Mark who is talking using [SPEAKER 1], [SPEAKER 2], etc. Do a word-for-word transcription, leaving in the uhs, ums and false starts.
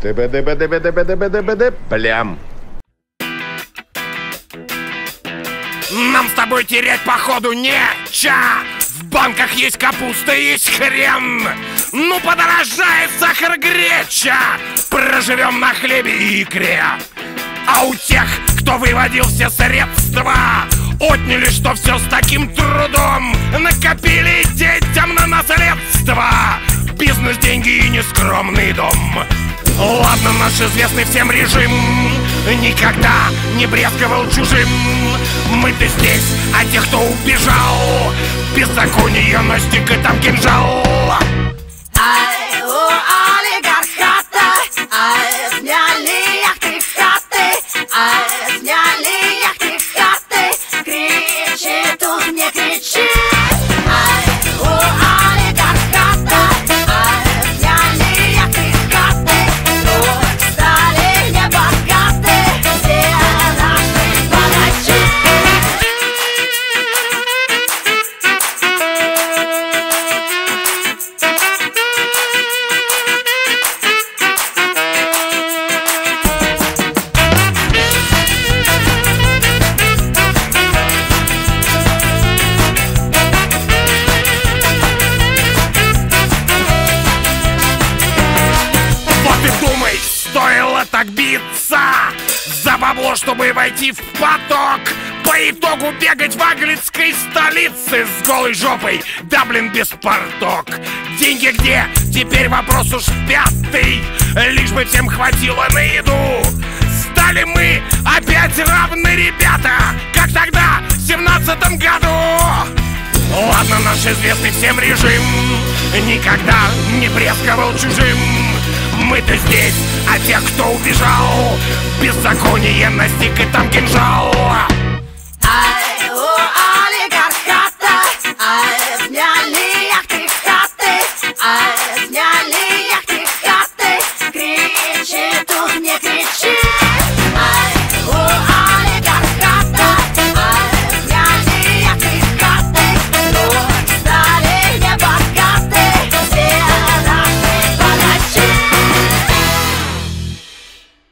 [SPEAKER 1] Ты-бы-ды-бы-ды-бы-ды-бы-ды-бы-ды, плям.
[SPEAKER 2] Нам с тобой терять походу неча. В банках есть капуста, есть хрен. Ну подорожает сахар, греча. Проживем на хлебе и икре. А у тех, кто выводил все средства, отняли, что все с таким трудом. Накопили детям на наследство. Бизнес, деньги и нескромный дом. Ладно, наш известный всем режим никогда не брезговал чужим. Мы-то здесь, а те, кто убежал, беззаконие настиг и там кинжал.
[SPEAKER 3] Ай, у олигархата, ай, сняли яхты хаты, ай, сняли яхты хаты, кричи тут не кричи. Ай, у олигархата, ай, сняли яхты хаты, тут стали небогаты все наши богачи.
[SPEAKER 2] Стоило так биться за бабло, чтобы войти в поток. По итогу бегать в английской столице с голой жопой, да блин без порток. Деньги где? Теперь вопрос уж пятый. Лишь бы всем хватило на еду. Стали мы опять равны, ребята, как тогда, в семнадцатом году. Ладно, наш известный всем режим никогда не брезговал чужим. Мы-то здесь, а тех, кто убежал, беззаконие настиг и там кинжал.